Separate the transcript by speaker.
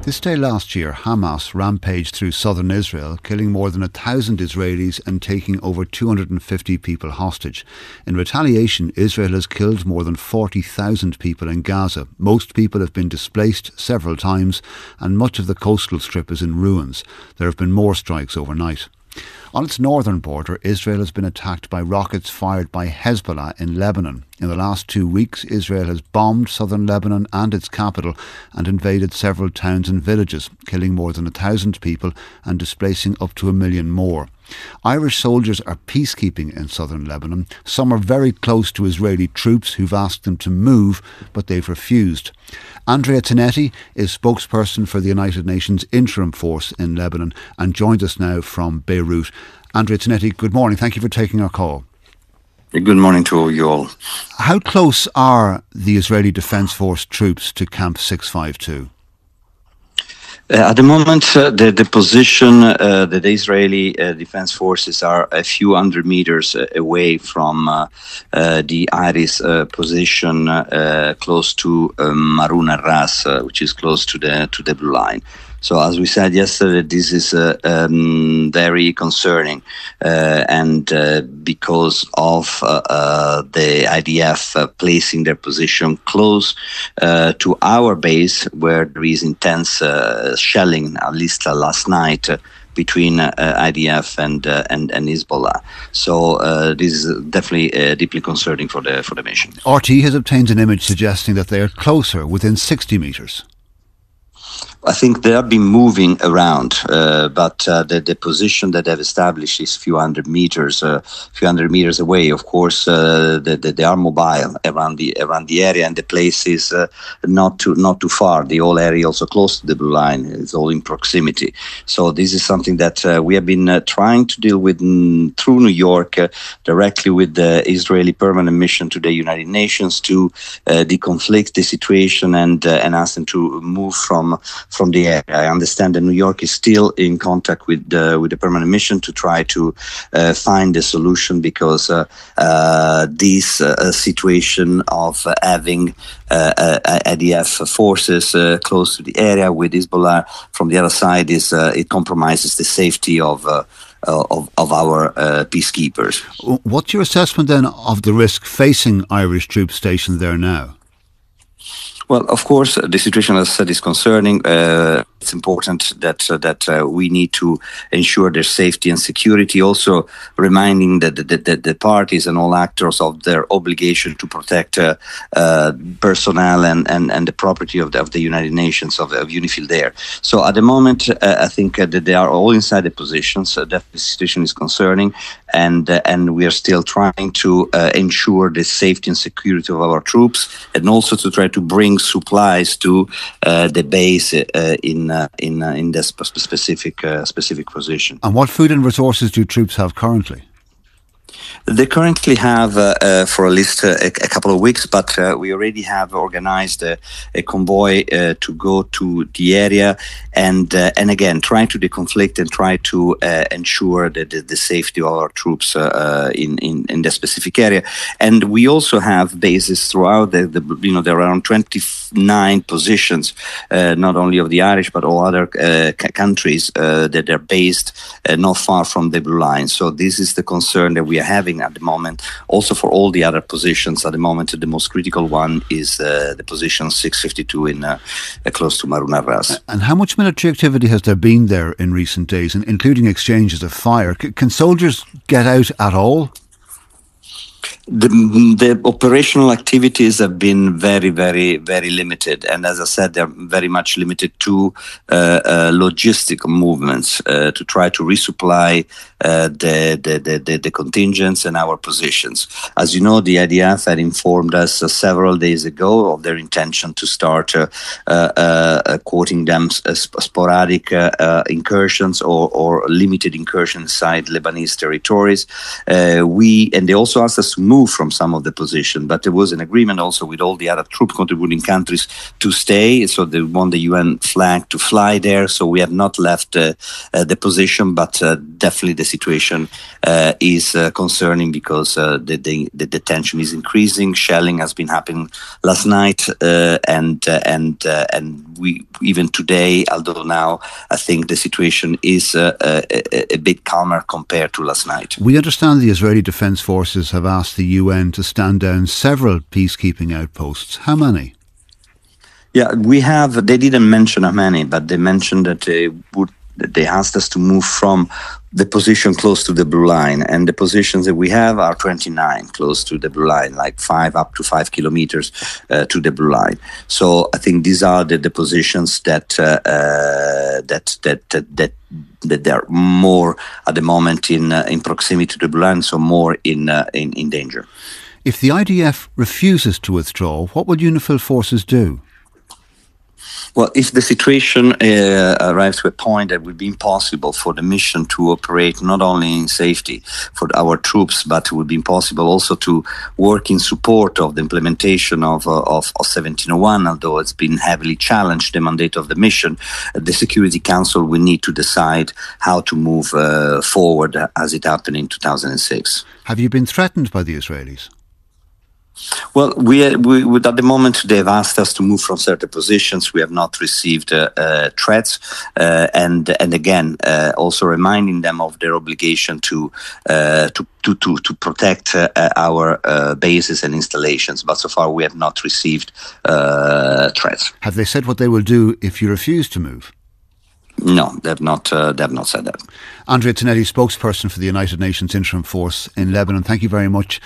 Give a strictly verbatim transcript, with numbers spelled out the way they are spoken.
Speaker 1: This day last year, Hamas rampaged through southern Israel, killing more than a thousand Israelis and taking over two hundred fifty people hostage. In retaliation, Israel has killed more than forty thousand people in Gaza. Most people have been displaced several times, and much of the coastal strip is in ruins. There have been more strikes overnight. On its northern border, Israel has been attacked by rockets fired by Hezbollah in Lebanon. In the last two weeks, Israel has bombed southern Lebanon and its capital and invaded several towns and villages, killing more than a thousand people and displacing up to a million more. Irish soldiers are peacekeeping in southern Lebanon. Some are very close to Israeli troops who've asked them to move, but they've refused. Andrea Tinetti is spokesperson for the United Nations Interim Force in Lebanon and joins us now from Beirut. Andrea Tinetti, good morning. Thank you for taking our call.
Speaker 2: Good morning to you all.
Speaker 1: How close are the Israeli Defence Force troops to Camp six five two?
Speaker 2: Uh, at the moment, uh, the, the position uh, that the Israeli uh, Defense Forces are a few hundred meters uh, away from uh, uh, the Irish uh, position, uh, close to um, Maroun al-Ras, uh, which is close to the to the blue line. So, as we said yesterday, this is uh, um, very concerning, uh, and uh, because of uh, uh, the I D F uh, placing their position close uh, to our base, where there is intense uh, shelling, at least uh, last night, uh, between uh, I D F and uh, and and Hezbollah. So uh, this is definitely uh, deeply concerning for the for the mission.
Speaker 1: R T has obtained an image suggesting that they are closer, within sixty metres.
Speaker 2: I think they have been moving around, uh, but uh, the, the position that they've established is a few hundred meters, a uh, few hundred meters away. Of course, uh, the, the, they are mobile around the around the area, and the place is uh, not too not too far. The whole area also close to the blue line. It's all in proximity. So this is something that uh, we have been uh, trying to deal with mm, through New York, uh, directly with the Israeli Permanent Mission to the United Nations to uh, deconflict the situation and uh, and ask them to move from. From the area. I understand that New York is still in contact with uh, with the permanent mission to try to uh, find a solution, because uh, uh, this uh, situation of uh, having uh, uh, I D F forces uh, close to the area with Hezbollah from the other side is uh, it compromises the safety of uh, of, of our uh, peacekeepers.
Speaker 1: What's your assessment then of the risk facing Irish troops stationed there now?
Speaker 2: Well, of course, the situation, as I said, is concerning. Uh, it's important that uh, that uh, we need to ensure their safety and security. Also, reminding that the, the, the parties and all actors of their obligation to protect uh, uh, personnel and, and, and the property of the, of the United Nations, of, of UNIFIL there. So, at the moment, uh, I think uh, that they are all inside the positions. Uh, that the situation is concerning, and uh, and we are still trying to uh, ensure the safety and security of our troops, and also to try to bring supplies to uh, the base uh, in uh, in uh, in this specific uh, specific position.
Speaker 1: And what food and resources do troops have currently?
Speaker 2: They currently have, uh, uh, for at least uh, a, a couple of weeks, but uh, we already have organized a, a convoy uh, to go to the area and uh, and again trying to deconflict and try to uh, ensure the, the, the safety of our troops uh, in, in in the specific area. And we also have bases throughout the, the you know there are around twenty-nine positions, uh, not only of the Irish but all other uh, c- countries uh, that are based uh, not far from the blue line. So this is the concern that we are having at the moment. Also for all the other positions at the moment, the most critical one is uh, the position six fifty-two in uh, uh, close to Maroun al-Ras.
Speaker 1: And how much military activity has there been there in recent days, including exchanges of fire? C- can soldiers get out at all?
Speaker 2: The, the operational activities have been very, very, very limited. And as I said, they're very much limited to uh, uh, logistical movements uh, to try to resupply uh, the, the, the, the, the contingents and our positions. As you know, the I D F had informed us uh, several days ago of their intention to start uh, uh, uh, quoting them as sporadic uh, uh, incursions or, or limited incursions inside Lebanese territories. Uh, we and they also asked us to move move from some of the position, but there was an agreement also with all the other troop contributing countries to stay. So they want the U N flag to fly there. So we have not left uh, uh, the position, but uh, definitely the situation uh, is uh, concerning because uh, the, the the detention is increasing. Shelling has been happening last night, uh, and uh, and uh, and we even today, although now I think the situation is uh, a, a bit calmer compared to last night.
Speaker 1: We understand the Israeli Defence Forces have asked the U N to stand down several peacekeeping outposts. How many?
Speaker 2: Yeah, we have. They didn't mention how many, but they mentioned that they would. They asked us to move from the position close to the blue line, and the positions that we have are twenty-nine close to the blue line, like five up to five kilometers uh, to the blue line. So I think these are the, the positions that uh, uh, that that that. that that they are more at the moment in uh, in proximity to the blue line, so more in, uh, in in danger.
Speaker 1: If the I D F refuses to withdraw, what will UNIFIL forces do?
Speaker 2: Well, if the situation uh, arrives to a point that would be impossible for the mission to operate not only in safety for our troops, but it would be impossible also to work in support of the implementation of, uh, of, of seventeen oh one, although it's been heavily challenged, the mandate of the mission, the Security Council will need to decide how to move uh, forward as it happened in two thousand six.
Speaker 1: Have you been threatened by the Israelis?
Speaker 2: Well, we, we, we at the moment they've asked us to move from certain positions. We have not received uh, uh, threats, uh, and and again, uh, also reminding them of their obligation to uh, to, to to to protect uh, our uh, bases and installations. But so far, we have not received uh, threats.
Speaker 1: Have they said what they will do if you refuse to move?
Speaker 2: No, they've not. Uh, they've not said that.
Speaker 1: Andrea Tonetti, spokesperson for the United Nations Interim Force in Lebanon. Thank you very much